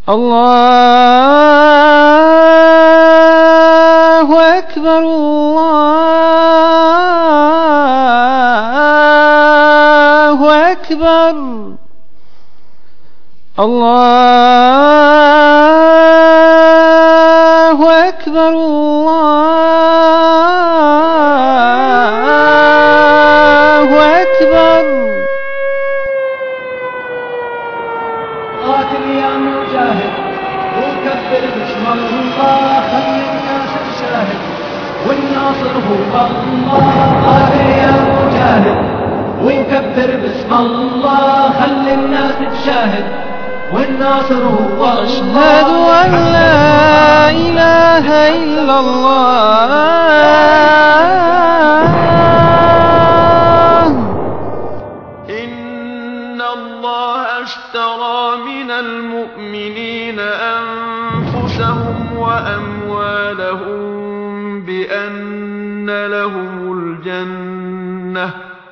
الله أكبر الله أكبر الله أكبر الله أكبر. قاتل يا مجاهد وكبر باسم الله خلي الناس تشاهد والناصر هو الله. قاتل يا مجاهد وكبر باسم الله خلي الناس تشاهد والناصر هو أشهد أن لا إله إلا الله إن الله اشترى من المؤمنين أنفسهم وأموالهم بأن لهم الجنة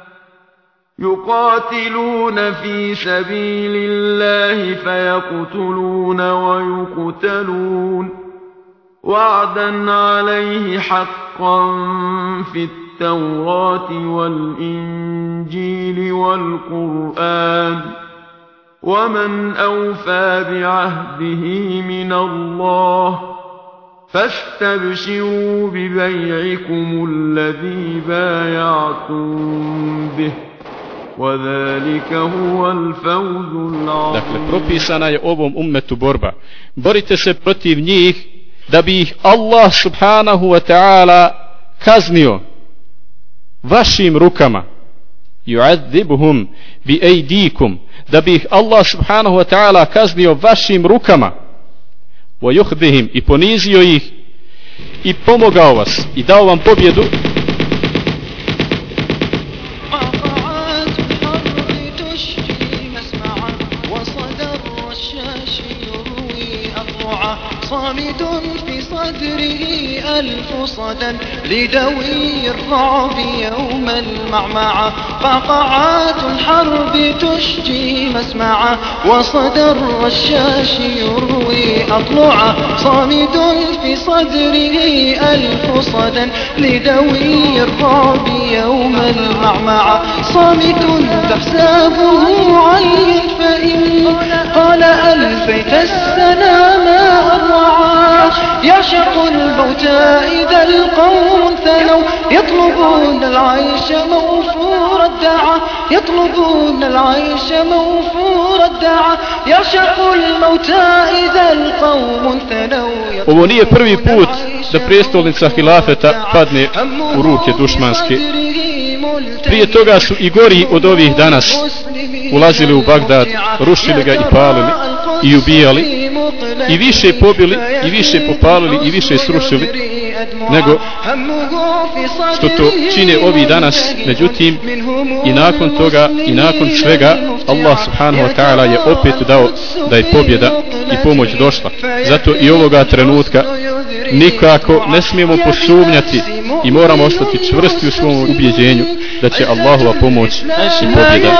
يقاتلون في سبيل الله فيقتلون ويقتلون وعدا عليه حقا في التوراة والإنجيل والقرآن ومن أوفى بعهده من الله فاستبشروا ببيعكم الذي بايعتم به وذلك هو الفوز العظيم. Dakle, propisana je ovom ummetu borba. Borite se protiv njih da bi ih Allah subhanahu wa ta'ala kaznio vašim rukama. Yu'adhibuhum bi aydikum, da bi ih Allah subhanahu wa ta'ala kaznio vašim rukama. Wa yuhdihim, i ponizio ih i pomogao vas i dao vam pobjedu. صامد في صدره ألف صدى لدوي الرعب يوم المعمعة. قعقعات الحرب تشجي مسمعه وصدى الرشاش يروي أضلعه. صامد في صدره ألف صدى لدوي الرعب يوم المعمعة. صامت تحسبه علي فإن قال ألفيت السلام أروعا. يعشق الموت إذا القوم ثنوا يطلبون العيش موفور الدعاء. يطلبون العيش موفور الدعاء. يعشق الموت إذا القوم ثنوا. Ovo nije prvi put da prijestolnica hilafeta padne u ruke dušmanske. Prije toga su i gori od ovih danas ulazili u Bagdad, rušili ga i palili i ubijali, i više pobili i više popalili i više srušili nego što to čine ovi danas. Međutim, i nakon toga i nakon svega Allah subhanahu wa ta'ala je opet dao da je pobjeda i pomoć došla. Zato i ovoga trenutka nikako ne smijemo posumnjati i moramo ostati čvrsti u svom ubjeđenju da će Allahova pomoć i pobjeda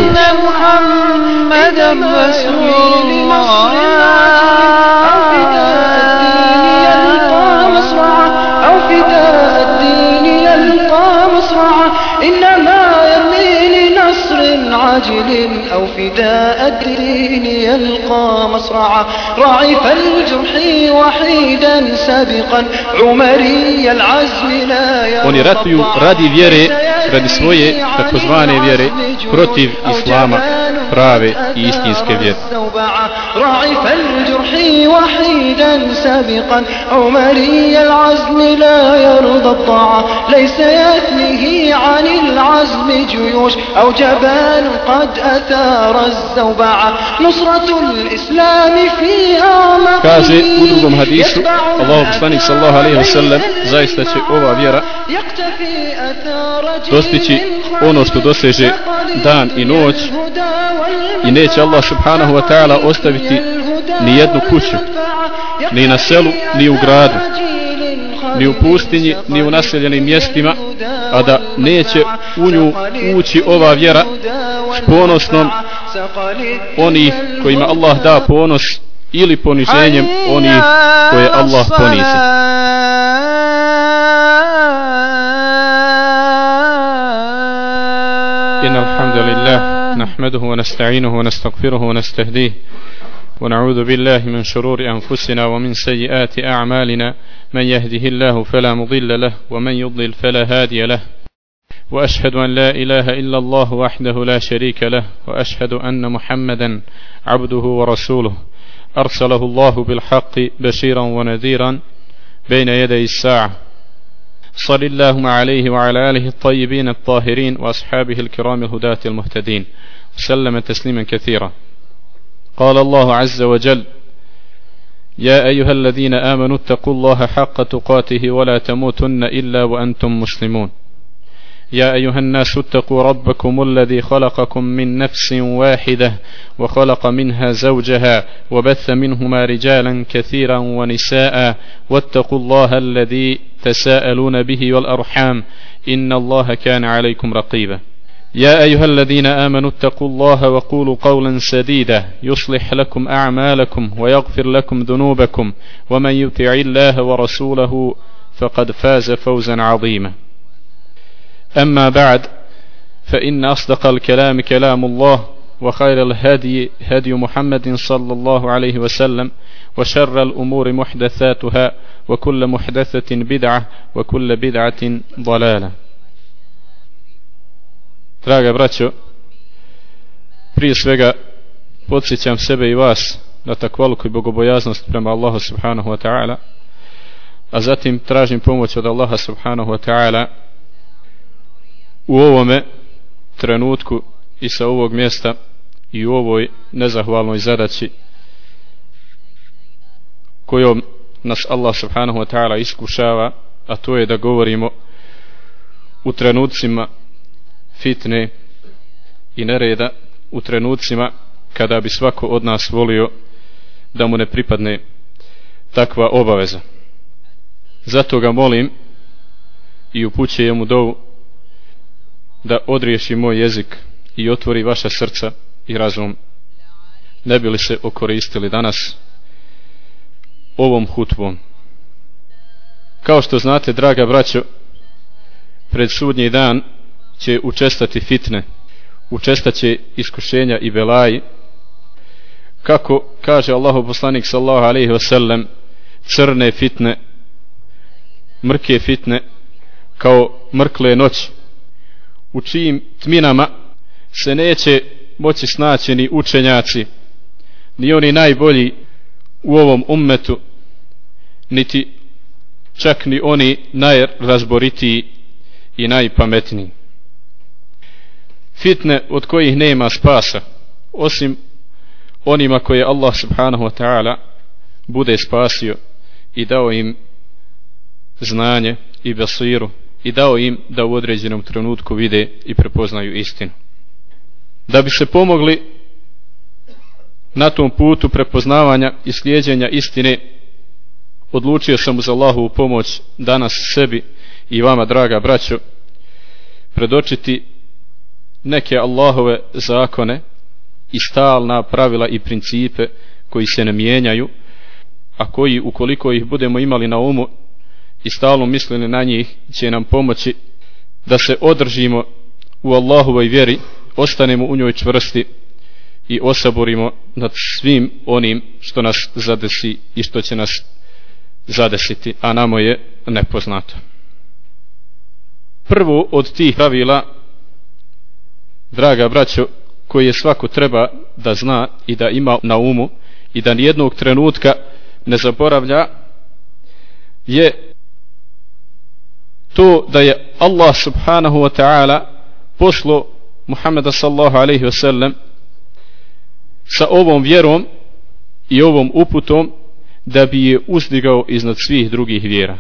عاجل أو فداء الدين يلقى مصرعا. راعف الجرح وحيدا سابقا عمري العزم لا يرضى. Oni ratuju radi vjere, radi svoje takozvane vjere, protiv islama, prave i istinske vjere. راعف الجرح وحيدا سابقا عمري العزم لا يرضى الضاع. ليس يثنيه عن العزم جيوش أو جبال قد أثار الزوبعة. نصرة الإسلام في أعماق. Kaže u drugom hadisu Allahov poslanik sallallahu alejhi ve sellem, zaista će ova vjera dostići ono što doseže dan i noć i neće Allah subhanahu wa ta'ala ostaviti ni jednu kuću, ni na selu, ni u gradu, ni u pustinji, ni u naseljenim mjestima, a da neće u nju ući ova vjera s ponosnom onih kojima Allah da ponos ili poniženjem onih koje Allah ponizi. إن الحمد لله نحمده ونستعينه ونستغفره ونستهديه ونعوذ بالله من شرور أنفسنا ومن سيئات أعمالنا من يهده الله فلا مضل له ومن يضلل فلا هادي له وأشهد أن لا إله إلا الله وحده لا شريك له وأشهد أن محمدا عبده ورسوله أرسله الله بالحق بشيرا ونذيرا بين يدي الساعة صلى الله عليه وعلى آله الطيبين الطاهرين وأصحابه الكرام الهداة المهتدين وسلم تسليما كثيرا. قال الله عز وجل: يا أيها الذين آمنوا اتقوا الله حق تقاته ولا تموتن إلا وأنتم مسلمون. يا أيها الناس اتقوا ربكم الذي خلقكم من نفس واحدة وخلق منها زوجها وبث منهما رجالا كثيرا ونساء واتقوا الله الذي تساءلون به والأرحام إن الله كان عليكم رقيبا. يا أيها الذين آمنوا اتقوا الله وقولوا قولا سديدا يصلح لكم أعمالكم ويغفر لكم ذنوبكم ومن يطع الله ورسوله فقد فاز فوزا عظيما. أما بعد، فإن أصدق الكلام كلام الله وخير الهدي هدي محمد صلى الله عليه وسلم وشر الأمور محدثاتها وكل محدثة بدعة وكل بدعة ضلالة. Draga braćo, prije svega podsjećam sebe i vas na takvaluku i bogobojaznost prema Allahu subhanahu wa ta'ala, a zatim tražim pomoć od Allaha subhanahu wa ta'ala u ovome trenutku i sa ovog mjesta i u ovoj nezahvalnoj zadaći kojom nas Allah subhanahu wa ta'ala iskušava, a to je da govorimo u trenucima fitne i nereda, u trenucima kada bi svako od nas volio da mu ne pripadne takva obaveza. Zato ga molim i upućujem mu dovu da odriješi moj jezik i otvori vaša srca i razum, ne bi li se okoristili danas ovom hutbom. Kao što znate, draga braćo, pred sudnji dan će učestati fitne, učestaće iskušenja i belaji, kako kaže Allahu poslanik sallallahu alejhi ve sellem, crne fitne, mrke fitne, kao mrkle noći, u čijim tminama se neće moći snaći ni učenjaci, ni oni najbolji u ovom ummetu, niti čak ni oni najrazboritiji i najpametniji. Fitne od kojih nema spasa osim onima koje Allah subhanahu wa ta'ala bude spasio i dao im znanje i basiru i dao im da u određenom trenutku vide i prepoznaju istinu. Da bi se pomogli na tom putu prepoznavanja i slijeđenja istine, odlučio sam uz Allahovu pomoć danas sebi i vama, draga braćo, predočiti neke Allahove zakone i stalna pravila i principe koji se ne mijenjaju, a koji, ukoliko ih budemo imali na umu i stalno mislili na njih, će nam pomoći da se održimo u Allahovoj vjeri, ostanemo u njoj čvrsti i osaborimo nad svim onim što nas zadesi i što će nas zadesiti, a nama je nepoznato. Prvo od tih pravila, draga braćo, koje svako treba da zna i da ima na umu i da nijednog trenutka ne zaboravlja, je to da je Allah subhanahu wa ta'ala poslao Muhammeda sallallahu alaihi wa sallam sa ovom vjerom i ovom uputom da bi je uzdigao iznad svih drugih vjera.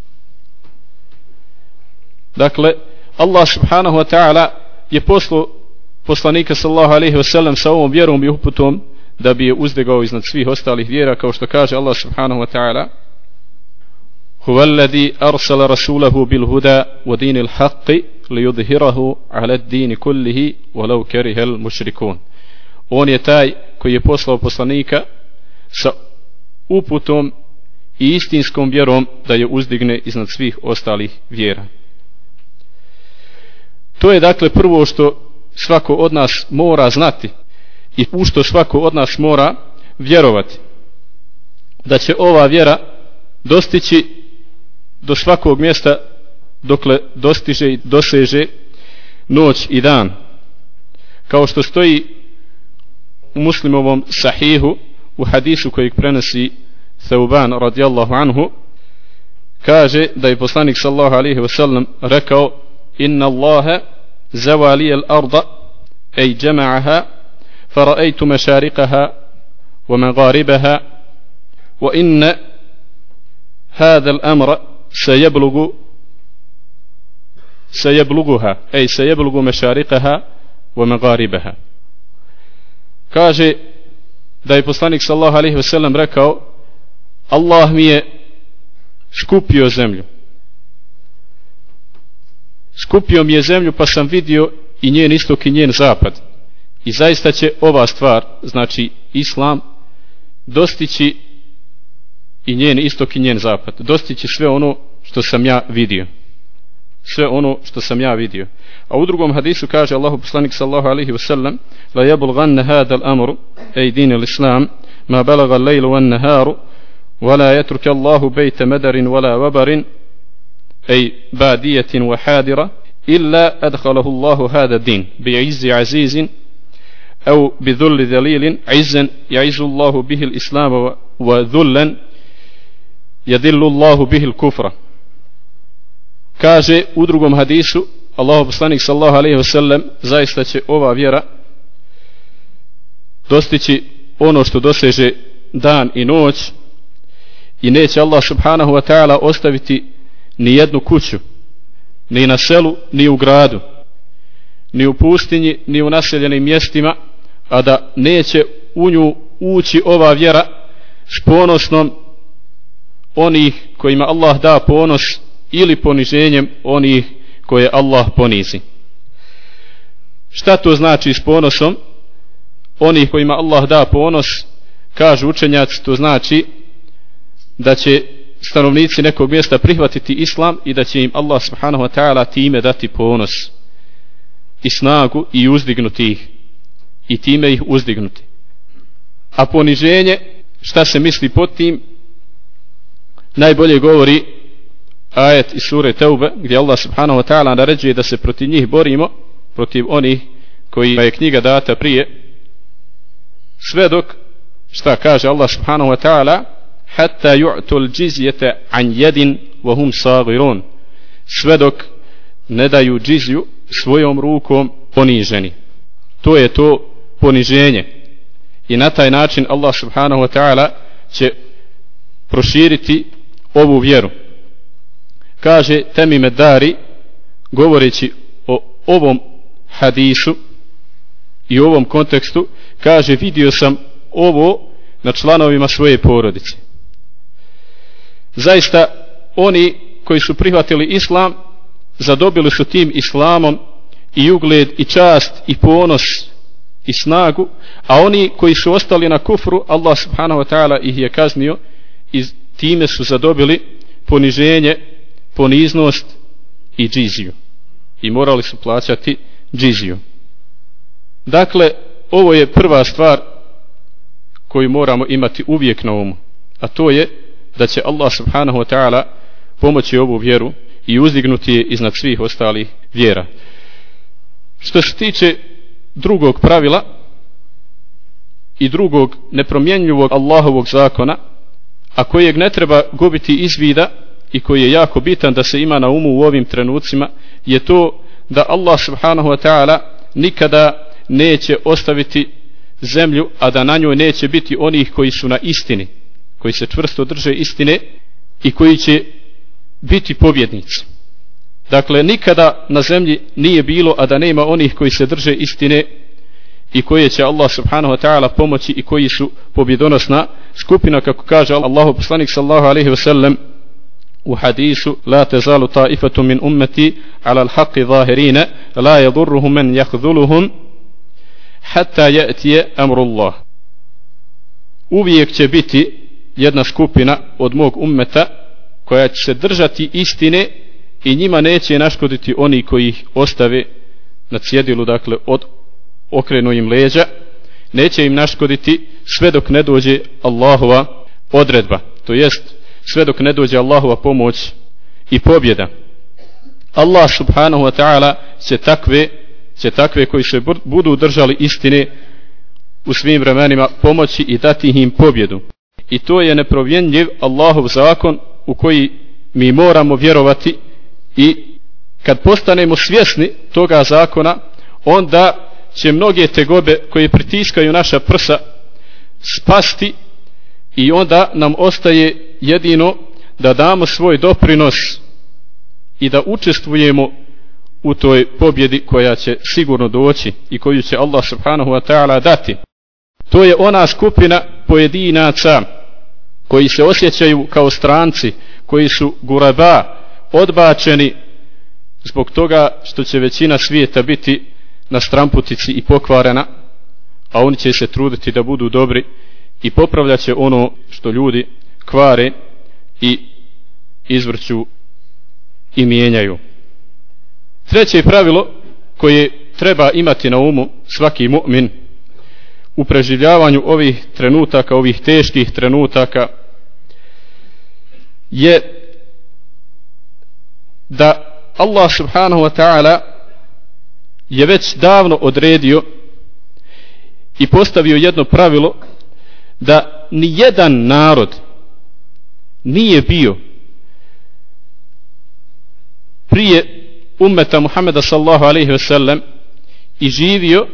Dakle, Allah subhanahu wa ta'ala je poslao poslanika sallallahu alaihi wa sallam sa ovom vjerom i uputom da bi je uzdigao iznad svih ostalih vjera, kao što kaže Allah subhanahu wa ta'ala: huwa alladhi arsala rasulahu bil huda wa dinil haqqi liyudhhirahu ala ad-din kullihi walau karihal mushrikun. On je taj koji je poslao poslanika sa uputom i istinskom vjerom da je uzdigne iznad svih ostalih vjera. To je dakle prvo što svako od nas mora znati i u što svako od nas mora vjerovati, da će ova vjera dostići do svakog mjesta dokle dostiže i doseže noć i dan, kao što stoji u Muslimovom sahihu u hadisu kojeg prenosi Thauban radijallahu anhu, kaže da je poslanik sallallahu alejhi ve sellem rekao: inna Allaha zawali al-arda ay jama'aha fara'aytu mashariqaha wa magharibaha wa inna hadha al-amra sayabluguha ay sayablugu mashariqaha wa magharibaha. Kaže da je poslanik sallallahu alejhi ve sellem rekao: Allah mi je skupio zemlju. Skupio mi je zemlju pa sam vidio i njen istok i njen zapad. I zaista će ova stvar, znači Islam, dostići i njen istok i njen zapad. Dostići sve ono što sam ja vidio. Sve ono što sam ja vidio. A u drugom hadisu kaže Allahu poslanik sallallahu alejhi ve sellem: la yablughanna hada al-amru ay din al-islam ma balagha al-laylu wan-naharu ولا يترك الله بيت مدر ولا وبر أي بادية وحادرة إلا أدخله الله هذا الدين بعز عزيز أو بذل ذليل. عزا يعز الله به الإسلام وذلا يذل الله به الكفر. kaže u drugom hadisu Allahov poslanik sallallahu alejhi ve sellem: zaista će ova vjera dostići ono što doseže dan i noć i neće Allah subhanahu wa ta'ala ostaviti ni jednu kuću, ni na selu, ni u gradu, ni u pustinji, ni u naseljenim mjestima, a da neće u nju ući ova vjera s ponosnom onih kojima Allah da ponos ili poniženjem onih koje Allah ponizi. Šta to znači s ponosom onih kojima Allah da ponos? Kažu učenjaci, to znači da će stanovnici nekog mjesta prihvatiti islam i da će im Allah subhanahu wa ta'ala time dati ponos i snagu i uzdignuti ih i time ih uzdignuti. A poniženje, šta se misli pod tim, najbolje govori ajet iz sure Teube gdje Allah subhanahu wa ta'ala naređuje da se protiv njih borimo, protiv onih kojima je knjiga data prije, sve dok, šta kaže Allah subhanahu wa ta'ala, hatta yu'tul jizyata an yadin wa hum saghirun, sve dok ne daju džizju svojom rukom poniženi. To je to poniženje i na taj način Allah subhanahu wa ta'ala će proširiti ovu vjeru. Kaže Tamim ad-Dari govoreći o ovom hadisu i u ovom kontekstu, kaže: vidio sam ovo na članovima svoje porodice. Zaista oni koji su prihvatili islam zadobili su tim islamom i ugled i čast i ponos i snagu, a oni koji su ostali na kufru, Allah subhanahu wa ta'ala ih je kaznio i time su zadobili poniženje, poniznost i džiziju i morali su plaćati džiziju. Dakle, ovo je prva stvar koju moramo imati uvijek na umu, a to je da će Allah subhanahu wa ta'ala pomoći ovu vjeru i uzdignuti je iznad svih ostalih vjera. Što se tiče drugog pravila i drugog nepromjenjivog Allahovog zakona, a kojeg ne treba gubiti iz vida i koji je jako bitan da se ima na umu u ovim trenucima, je to da Allah subhanahu wa ta'ala nikada neće ostaviti zemlju, a da na njoj neće biti onih koji su na istini, koji se čvrsto drže istine i koji će biti pobjednici. Dakle, nikada na zemlji nije bilo, a da nema onih koji se drže istine i koje će Allah subhanahu wa ta'ala pomoći i koji su pobjedonosna skupina, kako kaže Allahu poslanik sallallahu alejhi ve sellem u hadisu: la tazalu ta'ifatu min ummati ala al-haqqi zahirina la yadurruhum man yakhdhuluhum hatta ya'ti amrullah. Uvijek će biti jedna skupina od mog ummeta koja će se držati istine i njima neće naškoditi oni koji ih ostave na cjedilu, dakle okrenu im leđa, neće im naškoditi sve dok ne dođe Allahova odredba, to jest sve dok ne dođe Allahova pomoć i pobjeda. Allah subhanahu wa ta'ala će takve koji se budu držali istine u svim vremenima pomoći i dati im pobjedu. I to je nepromjenjiv Allahov zakon u koji mi moramo vjerovati, i kad postanemo svjesni toga zakona, onda će mnoge tegobe koje pritiskaju naša prsa spasti i onda nam ostaje jedino da damo svoj doprinos i da učestvujemo u toj pobjedi koja će sigurno doći i koju će Allah subhanahu wa ta'ala dati. To je ona skupina pojedinaca koji se osjećaju kao stranci, koji su guraba, odbačeni zbog toga što će većina svijeta biti na stramputici i pokvarena, a oni će se truditi da budu dobri i popravljat će ono što ljudi kvare i izvrću i mijenjaju. Treće pravilo koje treba imati na umu svaki mu'min u preživljavanju ovih trenutaka, ovih teških trenutaka, je da Allah subhanahu wa ta'ala je već davno odredio i postavio jedno pravilo da ni jedan narod nije bio prije ummeta Muhammeda sallallahu alaihi ve sellem i živio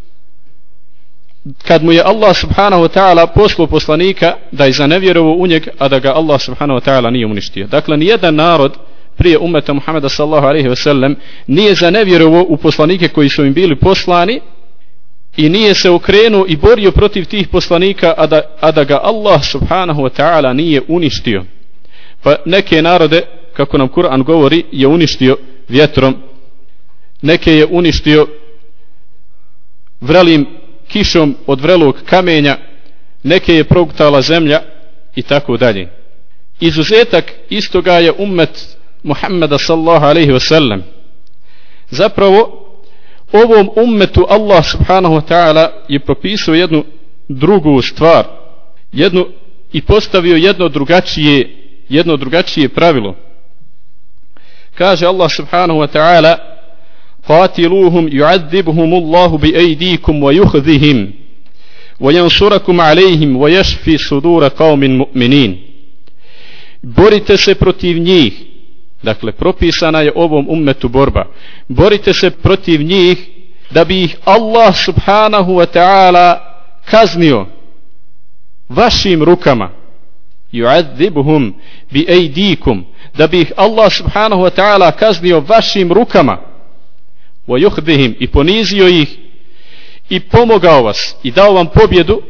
kad mu je Allah subhanahu wa ta'ala poslao poslanika da je zanevjerovao u njeg, a da ga Allah subhanahu wa ta'ala nije uništio. Dakle, nijedan narod prije ummeta Muhammeda sallallahu alaihi ve sellem nije zanevjerovao u poslanike koji su im bili poslani i nije se okrenuo i borio protiv tih poslanika, a da ga Allah subhanahu wa ta'ala nije uništio. Pa neke narode, kako nam Kur'an govori, je uništio vjetrom, neke je uništio vrelim kišom od vrelog kamenja, neke je progutala zemlja i tako dalje. Izuzetak istoga je ummet Muhammeda sallallahu alaihi wasallam. Zapravo ovom ummetu Allah subhanahu wa ta'ala je propisao jednu drugu stvar, i postavio jedno drugačije pravilo. Kaže Allah subhanahu wa ta'ala: قاتلوهم يعذبهم الله بأيديكم ويخذهم وينصركم عليهم ويشفي صدور قوم مؤمنين. Borite se protiv njih. Dakle, propisana je ovom ummetu borba. Borite se protiv njih da bi ih Allah subhanahu wa ta'ala kaznio vašim rukama. Yu'adhibuhum bi aydikum, da bi ih Allah subhanahu wa ta'ala kaznio vašim rukama. Wa yuhdihim, i ponizio ih i pomogao vas i dao vam pobjedu,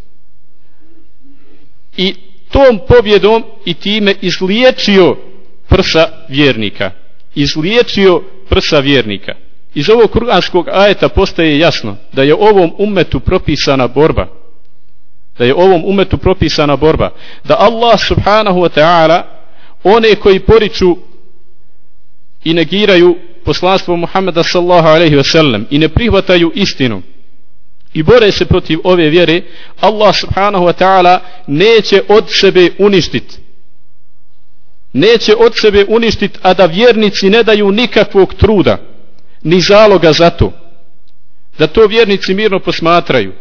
i tom pobjedom i time izliječio prsa vjernika. Iz ovog kuranskog ajeta postaje jasno da je ovom ummetu propisana borba, da Allah subhanahu wa ta'ala one koji poriču i negiraju poslanstvo Muhammeda sallallahu alaihi ve sellem i ne prihvataju istinu i bore se protiv ove vjere, Allah subhanahu wa ta'ala neće od sebe uništiti, a da vjernici ne daju nikakvog truda ni zaloga za to, da to vjernici mirno posmatraju.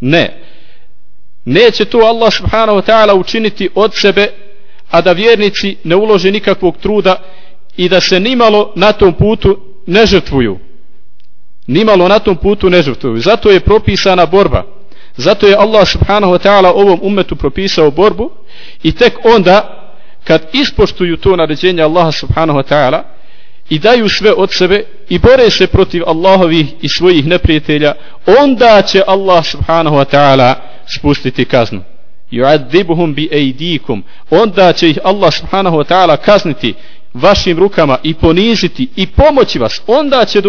Neće to Allah subhanahu wa ta'ala učiniti od sebe, a da vjernici ne ulože nikakvog truda i da se nimalo na tom putu ne žrtvuju. Zato je propisana borba. Zato je Allah subhanahu wa ta'ala ovom ummetu propisao borbu, i tek onda kad ispoštuju to naređenje Allaha subhanahu wa ta'ala i daju sve od sebe i bore se protiv Allahovih i svojih neprijatelja, onda će Allah subhanahu wa ta'ala spustiti kaznu. Yu'adhibuhum bi aydikum, onda će ih Allah subhanahu wa ta'ala kazniti vašim rukama i poniziti i pomoći vas. Onda će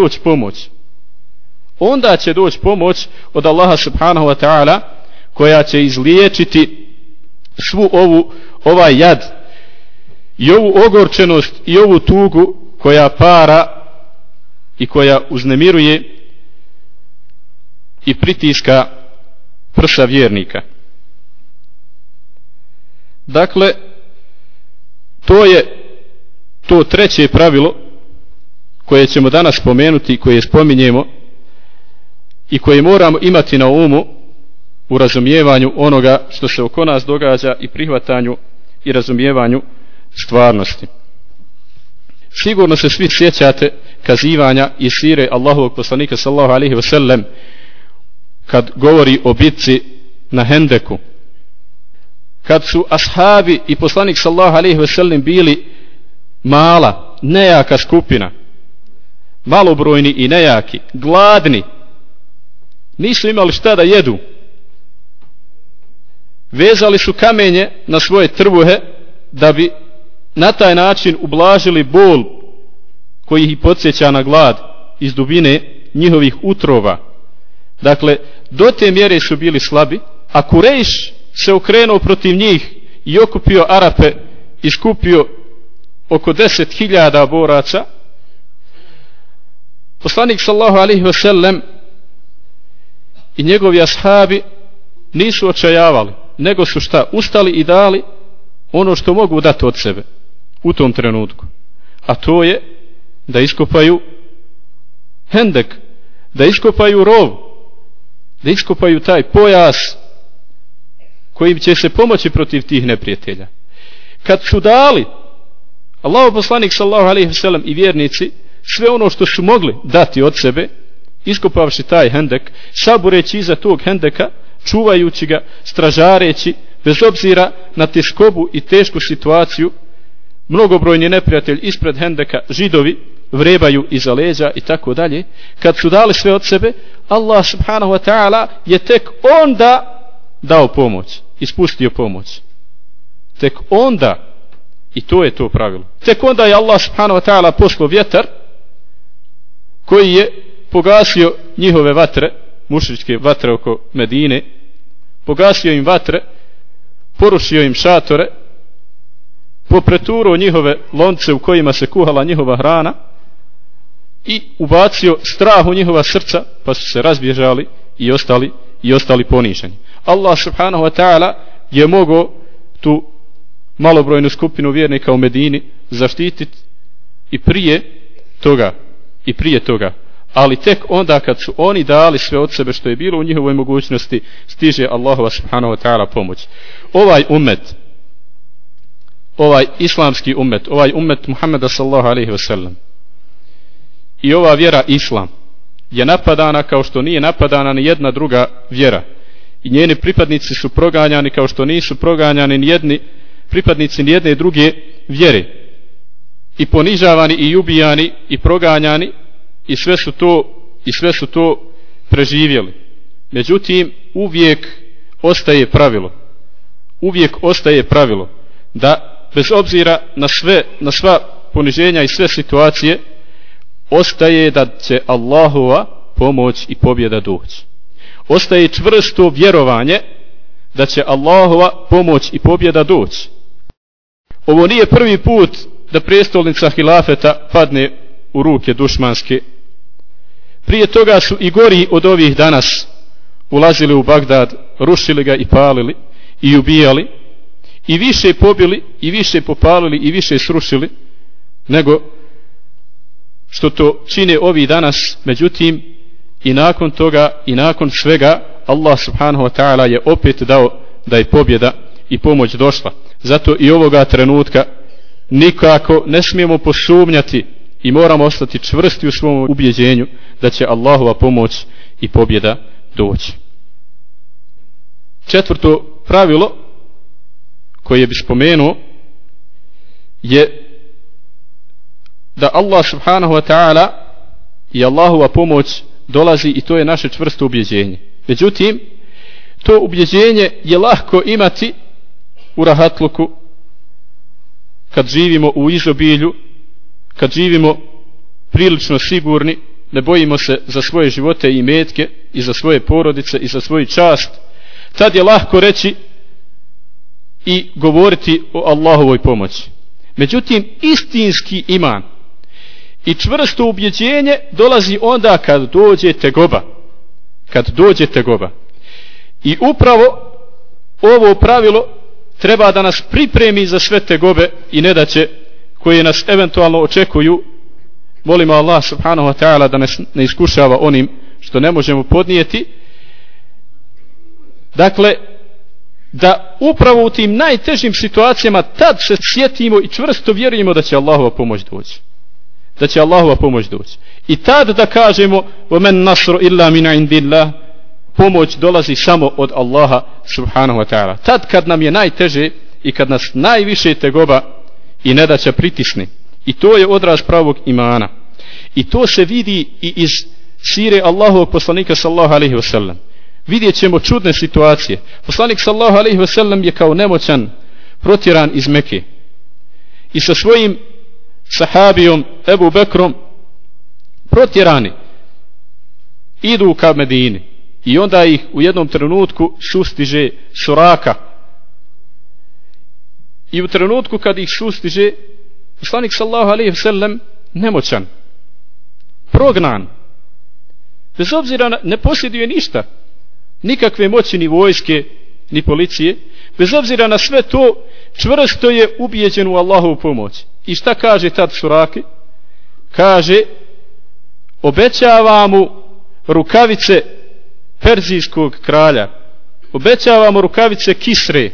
doći pomoć od Allaha subhanahu wa ta'ala, koja će izliječiti svu ovaj jad i ovu ogorčenost i ovu tugu koja para i koja uznemiruje i pritiska prsa vjernika. Dakle, to je to treće pravilo koje ćemo danas spomenuti, koje spominjemo i koje moramo imati na umu u razumijevanju onoga što se oko nas događa i prihvatanju i razumijevanju stvarnosti. Sigurno se svi sjećate kazivanja i sire Allahovog poslanika sallallahu alejhi ve sellem kad govori o bitci na Hendeku, kad su ashabi i poslanik sallallahu alejhi ve sellem bili mala, nejaka skupina, malobrojni i nejaki, gladni, nisu imali šta da jedu, vezali su kamenje na svoje trbuhe da bi na taj način ublažili bol koji ih podsjeća na glad iz dubine njihovih utrova. Dakle, do te mjere su bili slabi, a Kurejš se okrenuo protiv njih i okupio Arape i skupio oko 10.000 boraca. Poslanik sallallahu alejhi ve sellem i njegovi ashabi nisu očajavali, nego su šta? Ustali i dali ono što mogu dati od sebe u tom trenutku, a to je da iskopaju hendek, da iskopaju rov, da iskopaju taj pojas kojim će se pomoći protiv tih neprijatelja. Kad su dali, Allahov poslanik sallallahu alejhi ve sellem i vjernici sve ono što su mogli dati od sebe, iskopavši taj hendek, sabureći iza tog hendeka, čuvajući ga, stražareći, bez obzira na teškobu i tešku situaciju, mnogobrojni neprijatelj ispred hendeka, židovi vrebaju iza leđa i tako dalje. Kad su dali sve od sebe, Allah subhanahu wa ta'ala je tek onda dao pomoć, ispustio pomoć. Tek onda, i to je to pravilo, tek onda je Allah subhanahu wa ta'ala poslao vjetar koji je pogasio njihove vatre, mušričke vatre oko Medine, pogasio im vatre, porušio im šatore, popreturo njihove lonce u kojima se kuhala njihova hrana i ubacio strah u njihova srca, pa su se razbježali i ostali poniženi. Allah subhanahu wa ta'ala je mogao tu malobrojnu skupinu vjernika u Medini zaštititi i prije toga, ali tek onda kad su oni dali sve od sebe što je bilo u njihovoj mogućnosti, stiže Allahova subhanahu wa ta'ala pomoć. Ovaj ummet, ovaj islamski ummet, ovaj ummet Muhammeda sallallahu alejhi ve sellem i ova vjera islam je napadana kao što nije napadana ni jedna druga vjera, i njeni pripadnici su proganjani kao što nisu proganjani ni jedni pripadnici ni jedne druge vjere, i ponižavani i ubijani i proganjani, i sve su to preživjeli. Međutim, uvijek ostaje pravilo da bez obzira na sva poniženja i sve situacije, ostaje da će Allahova pomoć i pobjeda doći. Ostaje čvrsto vjerovanje da će Allahova pomoć i pobjeda doći. Ovo nije prvi put da prijestolnica hilafeta padne u ruke dušmanske. Prije toga su i gori od ovih danas ulazili u Bagdad, rušili ga i palili i ubijali, i više pobili i više popalili i više srušili nego što to čine ovi danas. Međutim, i nakon toga i nakon svega Allah subhanahu wa ta'ala je opet dao da je pobjeda i pomoć došla. Zato i ovoga trenutka nikako ne smijemo posumnjati i moramo ostati čvrsti u svom ubjeđenju da će Allahova pomoć i pobjeda doći. Četvrto pravilo koje bi spomenuo je da Allah subhanahu wa ta'ala i Allahova pomoć dolazi, i to je naše čvrsto ubjeđenje. Međutim, to ubjeđenje je lahko imati u rahatluku, kad živimo u izobilju, kad živimo prilično sigurni, ne bojimo se za svoje živote i imetke i za svoje porodice i za svoju čast. Tad je lahko reći i govoriti o Allahovoj pomoći. Međutim, istinski iman i čvrsto ubjeđenje dolazi onda kad dođe tegoba. Kad dođe tegoba. I upravo ovo pravilo treba da nas pripremi za sve tegobe i nedaće koje nas eventualno očekuju. Molimo Allah subhanahu wa ta'ala da nas ne iskušava onim što ne možemo podnijeti. Dakle, da upravo u tim najtežim situacijama tad se sjetimo i čvrsto vjerujemo da će Allahova pomoć doći. Da će Allahova pomoć doći. I tad da kažemo وَمَنْ نَصْرُ إِلَّا مِنْ عِنْدِ اللَّهِ, pomoć dolazi samo od Allaha subhanahu wa ta'ala. Tad kad nam je najteže i kad nas najviše tegoba i nedaća pritisne. I to je odraz pravog imana. I to se vidi i iz sire Allahovog poslanika sallallahu alejhi ve sellem. Vidjet ćemo čudne situacije. Poslanik sallallahu alejhi ve sellem je kao nemoćan protjeran iz Mekke. I sa svojim sahabijom Ebu Bekrom protjerani idu ka Medini. I onda ih u jednom trenutku sustiže Suraka. I u trenutku kad ih sustiže, poslanik sallallahu alejhi ve sellem nemoćan, prognan, bez obzira ne posjeduje ništa, nikakve moći ni vojske ni policije, bez obzira na sve to čvrsto je ubijeđen u Allahovu pomoć. I šta kaže tad Suraki? Kaže, obećava mu rukavice perzijskog kralja, obećava mu rukavice Kisre.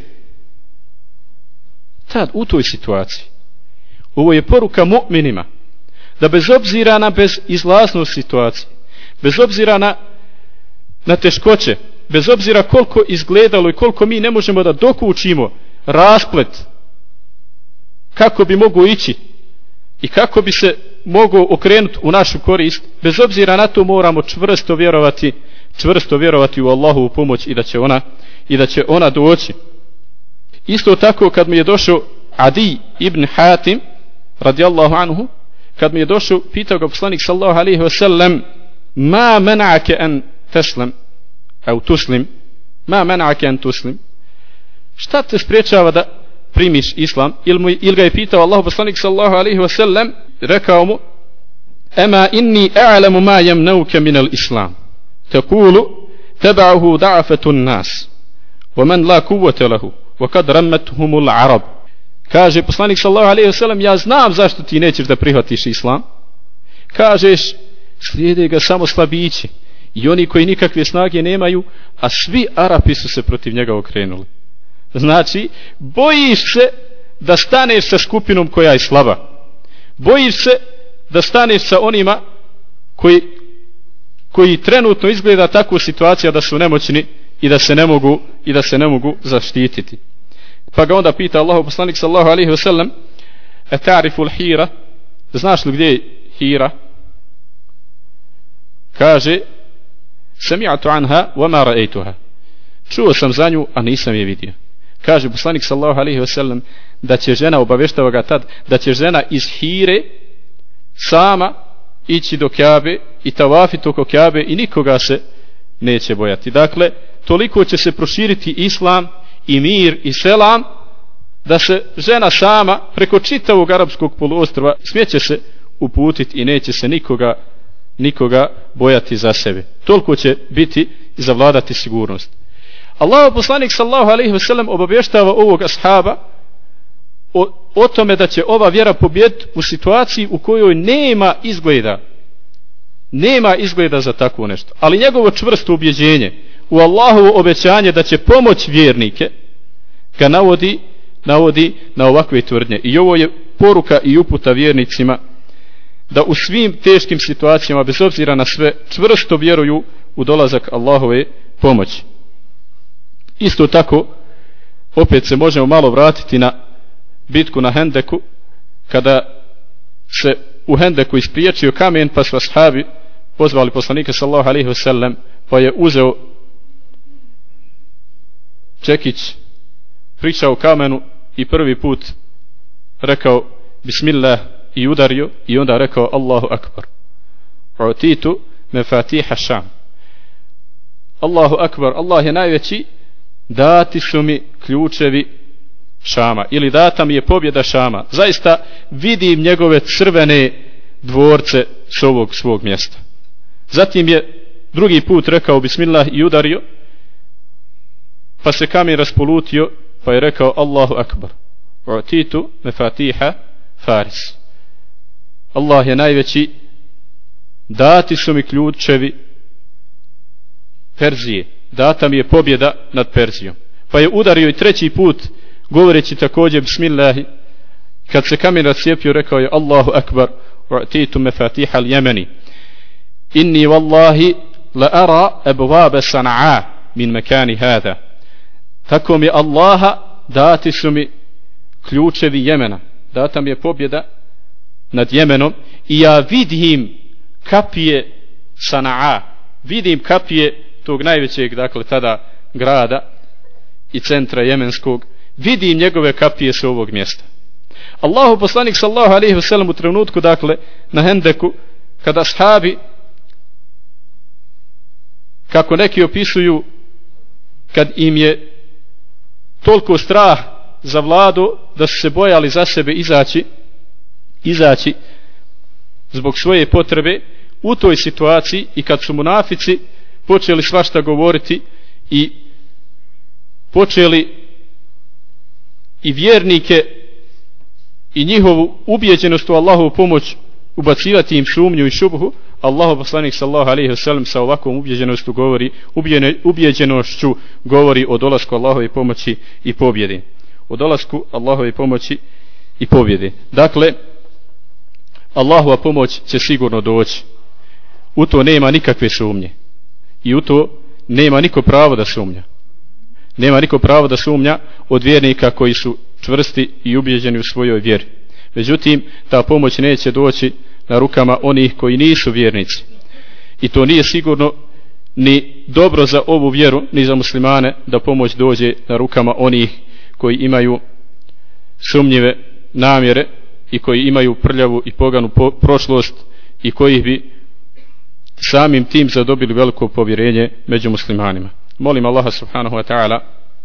Tad u toj situaciji ovo je poruka mu'minima da bez obzira na bezizlaznost situacije, bez obzira na teškoće, bez obzira koliko izgledalo i koliko mi ne možemo da dokučimo rasplet kako bi mogao ići i kako bi se mogao okrenuti u našu korist, bez obzira na to moramo čvrsto vjerovati u Allahovu pomoć i da će ona doći. Isto tako kad mi je došao Adi ibn Hatim radijallahu anhu, kad mi je došao, pitao ga poslanik sallallahu alejhi ve sellem, ma mena'ake an teslim au tuslim, ma mena'ake an tuslim, šta te spriječava da primiš islam? Ili ga je pitao Allah poslanik sallallahu alejhi ve sellem, rekao mu, ema inni a'lamu ma yamnauka min al-islam taqulu tab'ahu da'afatun nas wa man la quwwata lahu wa kad ramatuhum al-arab. Kaže poslanik sallallahu alejhi ve sellem, ja znam zašto ti nećeš da prihvatiš islam. Kažeš, slijede ga samo slabići i oni koji nikakve snage nemaju, a svi Arapi su se protiv njega okrenuli. Znači, bojiš se da staneš sa skupinom koja je slaba. Bojiš se da staneš sa onima koji trenutno izgleda takvu situacija da su nemoćni i da se ne mogu zaštititi. Pa ga onda pita Allahu poslanik sallallahu alejhi ve sellem, a ta'rifu al-Hira, znaš li gdje je Hira? Kaže, sami'tu anha wa ma ra'aytuha, čuo sam za nju a nisam je vidio. Kaže poslanik sallallahu alejhi ve sellem da će žena, obaveštava ga tad, da će žena iz Hire sama ići do Kabe i tavafiti oko Kabe i nikoga se neće bojati. Dakle, toliko će se proširiti islam i mir i selam da se žena sama preko čitavog arapskog poluostrva smjeće se uputiti i neće se nikoga bojati za sebe. Toliko će biti i zavladati sigurnost. Allahov poslanik sallallahu alejhi ve sellem obavještava ovog ashaba o tome da će ova vjera pobijediti u situaciji u kojoj nema izgleda za takvo nešto. Ali njegovo čvrsto ubjeđenje u Allahovo obećanje da će pomoć vjernike ga navodi na ovakve tvrdnje. I ovo je poruka i uputa vjernicima da u svim teškim situacijama, bez obzira na sve, čvrsto vjeruju u dolazak Allahove pomoći. Isto tako, opet se možemo malo vratiti na bitku na Hendeku, kada se u Hendeku ispriječio kamen, pa su ashabi pozvali poslanika sallallahu alejhi ve sellem, pa je uzeo čekić, pričao kamenu i prvi put rekao bismillah i udario i onda rekao Allahu akbar, utitu mefatiha Šam, Allahu akbar, Allah je najveći, dati su mi ključevi Šama, ili data mi je pobjeda Šama. Zaista vidim njegove crvene dvorce s ovog svog mjesta. Zatim je drugi put rekao bismillah i udario, pa se kamen raspolutio, pa je rekao Allahu akbar, u'titu mefatiha Faris. Allah je najveći, dati su mi ključevi Perzije, data mi je pobjeda nad Perzijom. Pa je udario i treći put, govoreći također bismillahi. Kad se kamen rascijepio, rekao je Allahu akbar, u'titu mefatiha al-Jemeni, inni wallahi la ara abwaba Sana'a min makani hada. Tako mi Allaha, dati su mi ključevi Jemena, data mi je pobjeda nad Jemenom i ja vidim kapije Sana'a, vidim kapije tog najvećeg, dakle tada grada i centra jemenskog, vidim njegove kapije s ovog mjesta. Allahu poslanik sallallahu alejhi ve sellem u trenutku, dakle na Hendeku, kada ashabi, kako neki opisuju, kad im je toliko strah zavladao da su se bojali za sebe izaći zbog svoje potrebe, u toj situaciji i kad su munafici počeli svašta govoriti i počeli i vjernike i njihovu ubijeđenost u Allahovu pomoć ubacivati im sumnju i šubhu, Allahu poslanik sallallahu alejhi ve sellem sa ovakvom ubijeđenošću govori o dolasku Allahove pomoći i pobjedi. O dolasku Allahove pomoći i pobjedi. Dakle, Allahova pomoć će sigurno doći. U to nema nikakve sumnje. I u to nema niko pravo da sumnja. Nema niko pravo da sumnja od vjernika koji su čvrsti i ubijeđeni u svojoj vjeri. Međutim, ta pomoć neće doći na rukama onih koji nisu vjernici. I to nije sigurno ni dobro za ovu vjeru, ni za muslimane, da pomoć dođe na rukama onih koji imaju sumnjive namjere i koji imaju prljavu i poganu prošlost i koji bi samim tim zadobili veliko povjerenje među muslimanima. Molim Allaha subhanahu wa ta'ala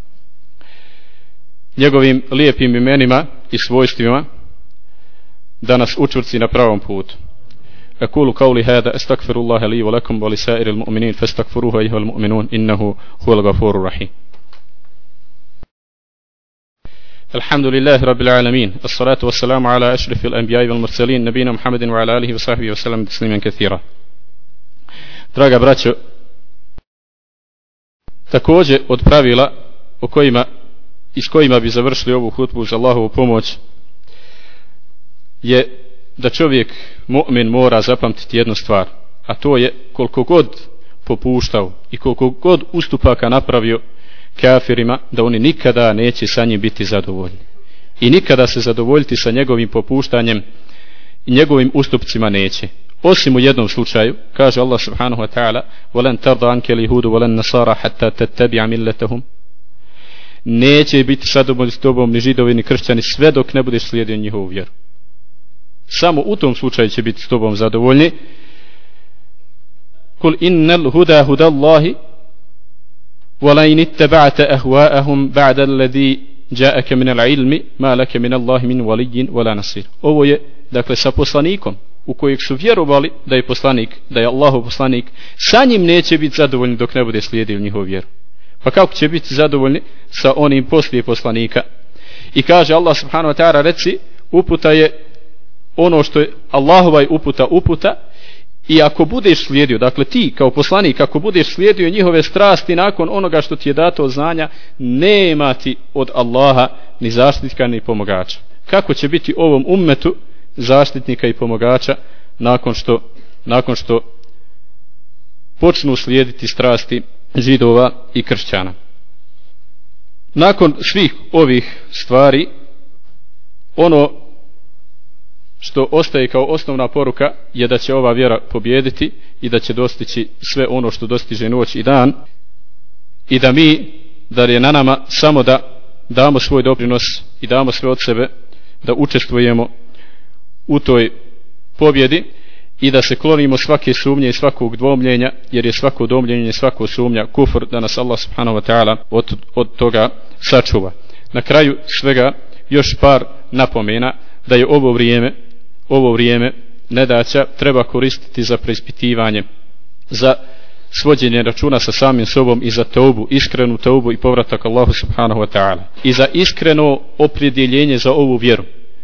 njegovim lijepim imenima i svojstvima da nas učvrsti na pravom putu. أقول قولي هذا أستغفر الله لي ولكم ولسائر المؤمنين فاستغفروه أيها المؤمنون إنه هو الغفور الرحيم. الحمد لله رب العالمين، الصلاة والسلام على أشرف الأنبياء والمرسلين نبينا محمد وعلى آله وصحبه وسلم تسليما كثيرا. Draga braćo, također od pravila s kojima bi završili ovu hutbu za Allahovu pomoć je da čovjek mu'min mora zapamtiti jednu stvar, a to je koliko god popuštao i koliko god ustupaka napravio kafirima, da oni nikada neće sa njim biti zadovoljni i nikada se zadovoljiti sa njegovim popuštanjem i njegovim ustupcima neće, osim u jednom slučaju. Kaže Allah subhanahu wa ta'ala: وَلَنْ تَرْضَ عَنْكَ الْيَهُودُ وَلَنْ نَصَارَ حَتَّى تَتَّبِعَ مِلَّتَهُمْ. Neće biti zadovoljni s tobom ni židovi ni kršćani sve dok ne budeš slijedio njihovu vjeru. Samo u tom slučaju će biti s tobom zadovoljni. Kul innal huda hudallahi wa la ittaba'ta ahwa'ahum ba'da alladhi ja'aka min al-ilmi ma laka min Allahi min waliyyin wala nasir. Ovo je dakle sa poslanikom u kojeg su vjerovali da je poslanik, da je Allahov poslanik, sa njim neće biti zadovoljni dok ne bude slijedio njihovu vjeru. Pa kako će biti zadovoljni sa onim poslije poslanika? I kaže Allah subhanahu wa ta'ala: reci, uputa je ono što je Allahova uputa, i ako budeš slijedio, dakle ti kao poslanik, ako budeš slijedio njihove strasti nakon onoga što ti je dato od znanja, nema ti od Allaha ni zaštitnika ni pomagača. Kako će biti ovom ummetu zaštitnika i pomagača nakon što počnu slijediti strasti židova i kršćana? Nakon svih ovih stvari, ono što ostaje kao osnovna poruka je da će ova vjera pobijediti i da će dostići sve ono što dostiže noć i dan, i da je na nama samo da damo svoj doprinos i damo sve od sebe da učestvujemo u toj pobjedi i da se klonimo svake sumnje i svakog dvomljenja, jer je svako dvomljenje, svako sumnja kufr, da nas Allah subhanahu wa ta'ala od toga sačuva. Na kraju svega još par napomena da je ovo vrijeme nedaća treba koristiti za preispitivanje, za svođenje računa sa samim sobom i za taubu, iskrenu taubu i povratak Allahu subhanahu wa ta'ala i za iskreno opredjeljenje za ovu vjeru.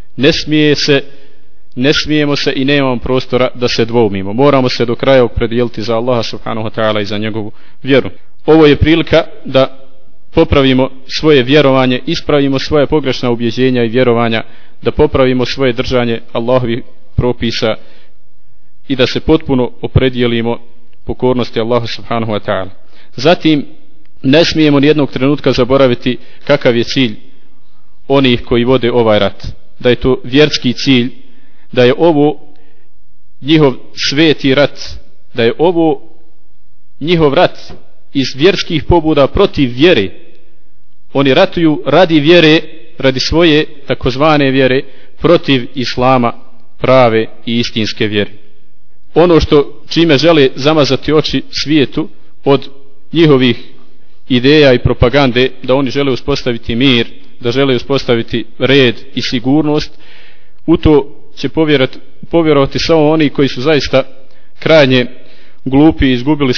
Ne smijemo se i nemamo prostora da se dvoumimo. Moramo se do kraja opredijeliti za Allaha subhanahu wa ta'ala i za njegovu vjeru. Ovo je prilika da popravimo svoje vjerovanje, ispravimo svoje pogrešna ubjeđenja i vjerovanja, da popravimo svoje držanje Allahovih propisa i da se potpuno opredijelimo pokornosti Allahu subhanahu wa ta'ala. Zatim ne smijemo nijednog trenutka zaboraviti kakav je cilj onih koji vode ovaj rat, da je to vjerski cilj, da je ovo njihov sveti rat, da je ovo njihov rat iz vjerskih pobuda protiv vjere. Oni ratuju radi vjere, radi svoje takozvane vjere, protiv islama, prave i istinske vjere. Ono što čime žele zamazati oči svijetu od njihovih ideja i propagande, da oni žele uspostaviti mir, da žele uspostaviti red i sigurnost, u to će povjerovati samo oni koji su zaista krajnje glupi i izgubili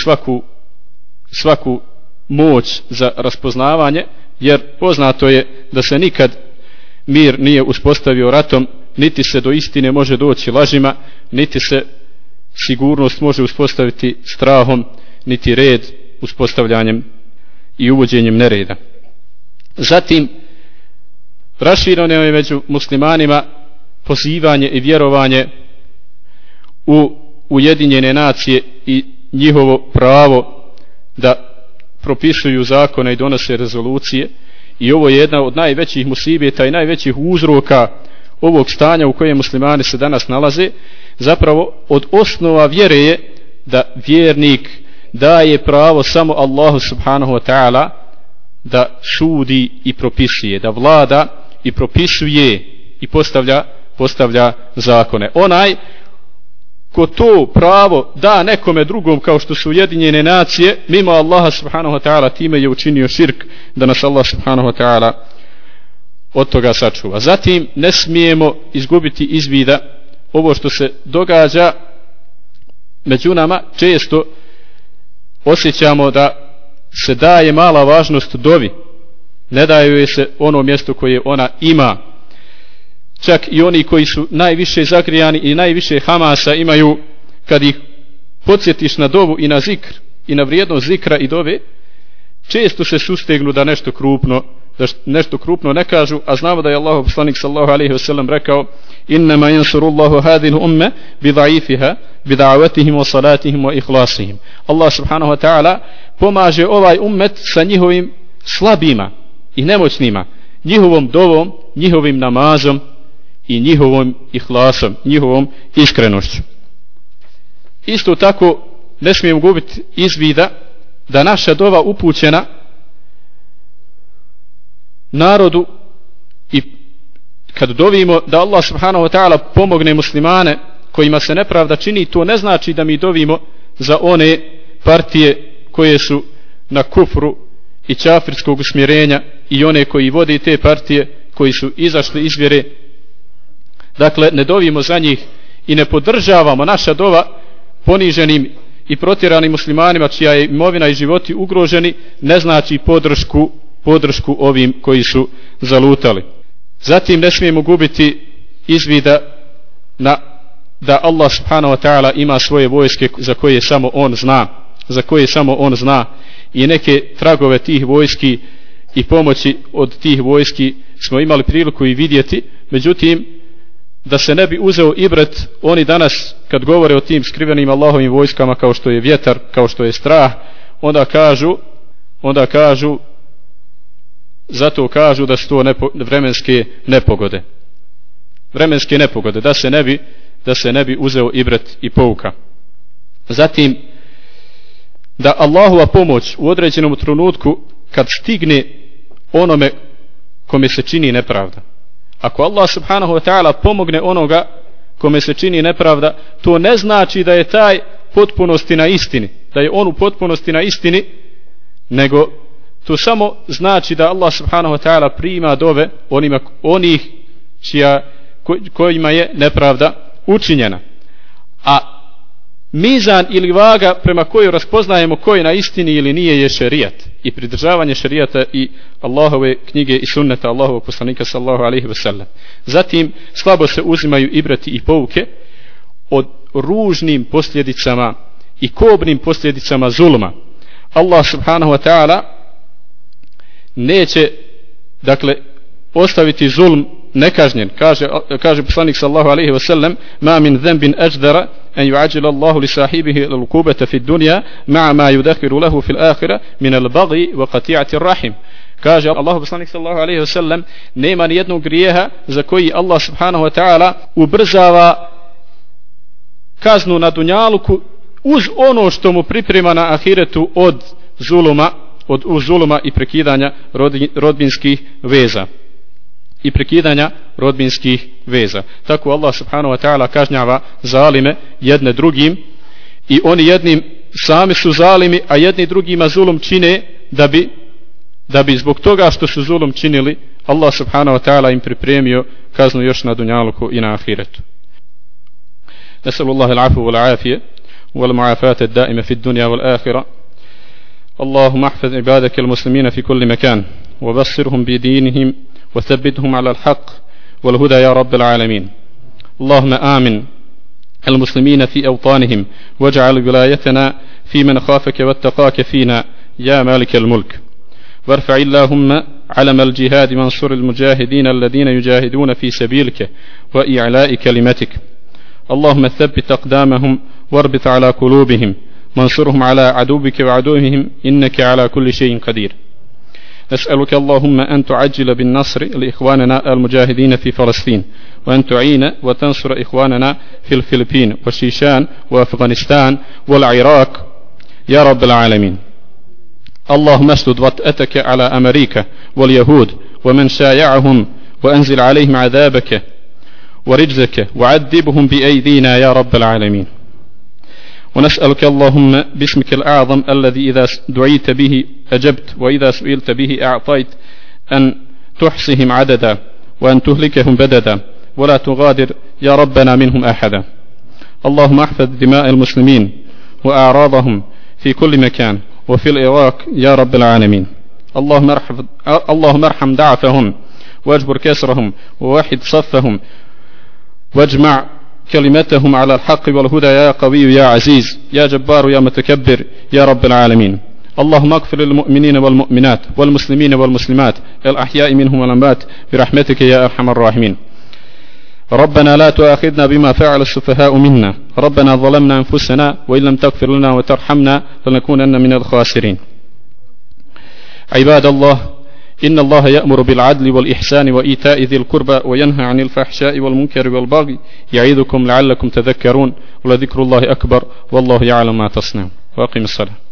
svaku moć za raspoznavanje, jer poznato je da se nikad mir nije uspostavio ratom, niti se do istine može doći lažima, niti se sigurnost može uspostaviti strahom, niti red uspostavljanjem i uvođenjem nereda. Zatim rašireno je među muslimanima pozivanje i vjerovanje u Ujedinjene nacije i njihovo pravo da propisuju zakone i donose rezolucije, i ovo je jedna od najvećih musibeta i najvećih uzroka ovog stanja u kojem muslimani se danas nalaze. Zapravo od osnova vjere je da vjernik daje pravo samo Allahu subhanahu wa ta'ala da sudi i propisuje, da vlada i propisuje i postavlja zakone. Onaj ko to pravo da nekome drugom, kao što su Ujedinjene nacije, mimo Allaha subhanahu wa ta'ala, time je učinio širk, da nas Allah subhanahu wa ta'ala od toga sačuva. Zatim ne smijemo izgubiti iz vida ovo što se događa među nama. Često osjećamo da se daje mala važnost dovi, ne daje joj se ono mjesto koje ona ima. Čak i oni koji su najviše zagrijani i najviše hamasa imaju, kad ih podsjetiš na dovu i na zikr i na vrijednost zikra i dove, često se sustegnu da nešto krupno ne kažu, a znamo da je Allahov poslanik sallallahu alejhi ve sellem rekao: innama yansurullahu hadhihi al-umma bi dha'ifiha bi da'watihim wa salatihim wa ikhlasihim. Allah subhanahu wa ta'ala pomaže ovaj ummet sa njihovim slabima i nemoćnima, njihovom dovom, njihovim namazom i njihovom ihlasom, njihovom iskrenošću. Isto tako ne smijemo gubiti iz vida da naša dova upućena narodu, i kad dovimo da Allah subhanahu wa ta'ala pomogne muslimane kojima se nepravda čini, to ne znači da mi dovimo za one partije koje su na kufru i čafirskog usmjerenja i one koji vode te partije koji su izašli iz vjere. Dakle, ne dovimo za njih i ne podržavamo. Naša dova poniženim i protjeranim muslimanima čija je imovina i životi ugroženi ne znači podršku ovim koji su zalutali. Zatim ne smijemo gubiti iz vida da Allah subhanahu wa ta'ala ima svoje vojske za koje samo on zna, i neke tragove tih vojski i pomoći od tih vojski smo imali priliku i vidjeti. Međutim, da se ne bi uzeo ibret, oni danas kad govore o tim skrivenim Allahovim vojskama, kao što je vjetar, kao što je strah, onda kažu zato kažu da su to vremenske nepogode, da se ne bi uzeo ibret i pouka. Zatim da Allahova pomoć u određenom trenutku kad stigne onome kome se čini nepravda. Ako Allah subhanahu wa ta'ala pomogne onoga kome se čini nepravda, to ne znači da je taj potpunosti na istini, da je on u potpunosti na istini, nego to samo znači da Allah subhanahu wa ta'ala prima dove onih kojima je nepravda učinjena. A mizan ili vaga prema kojoj raspoznajemo ko je na istini ili nije je šerijat i pridržavanje šerijata i Allahove knjige i sunneta Allahovog poslanika sallallahu alejhi ve sellem. Zatim slabo se uzimaju ibrati i pouke od ružnim posljedicama i kobnim posljedicama zulma. Allah subhanahu wa ta'ala neće dakle ostaviti zulm nekažnjen. Kaže poslanik sallallahu alejhi ve sellem: ma min dhanbin ajdara an yu'ajjila Allahu li sahibihi al-uqubata fi ad-dunya ma'a ma yudakhiru lahu fi al-akhirah min al-baghi wa qati'ati ar-rahim. Kaže Allahu poslanik sallallahu alejhi ve sellem: nema ni jednog grijeha za koji Allah subhanahu wa ta'ala ubrzava kaznu na dunjaluku uz ono što mu priprema na ahiretu od zuluma i prekidanja rodbinskih veza. Tako Allah subhanahu wa ta'ala kažnjava zalime jedne drugim i oni jednim sami su zalimi, a jedni drugima zulum čine da bi zbog toga što su zulum činili Allah subhanahu wa ta'ala im pripremio kaznu još na dunjaluku i na ahiretu. Nasallallahu al-afu wal-afije والمعافاة الدائمة في الدنيا والآخرة. اللهم احفظ عبادك المسلمين في كل مكان وبصرهم بدينهم وثبتهم على الحق والهدى يا رب العالمين. اللهم آمن المسلمين في أوطانهم واجعل ولايتنا في من خافك واتقاك فينا يا مالك الملك. وارفع اللهم علم الجهاد وانصر المجاهدين الذين يجاهدون في سبيلك وإعلاء كلمتك. اللهم ثبت أقدامهم واربط على قلوبهم وانصرهم على عدوك وعدوهم إنك على كل شيء قدير. نسألك اللهم أن تعجل بالنصر لإخواننا المجاهدين في فلسطين وأن تعين وتنصر إخواننا في الفلبين والشيشان وأفغانستان والعراق يا رب العالمين. اللهم اسدد وطأتك على أمريكا واليهود ومن شايعهم وأنزل عليهم عذابك ورجزك وعذبهم بأيدينا يا رب العالمين. ونسألك اللهم باسمك الأعظم الذي إذا دعيت به أجبت وإذا سئلت به أعطيت أن تحصهم عددا وأن تهلكهم بددا ولا تغادر يا ربنا منهم أحدا. اللهم احفظ دماء المسلمين وأعراضهم في كل مكان وفي العراق يا رب العالمين. اللهم ارحم ضعفهم واجبر كسرهم ووحد صفهم واجمع كلمتهم على الحق والهدى يا قوي يا عزيز يا جبار يا متكبر يا رب العالمين. اللهم اغفر للمؤمنين والمؤمنات والمسلمين والمسلمات الأحياء منهم والأموات برحمتك يا أرحم الراحمين. ربنا لا تؤاخذنا بما فعل السفهاء منا. ربنا ظلمنا أنفسنا وإن لم تغفر لنا وترحمنا لنكونن من الخاسرين. عباد الله، إن الله يأمر بالعدل والإحسان وإيتاء ذي القربى وينهى عن الفحشاء والمنكر والبغي يعظكم لعلكم تذكرون ولذكر الله أكبر والله يعلم ما تصنعون. وأقم الصلاة.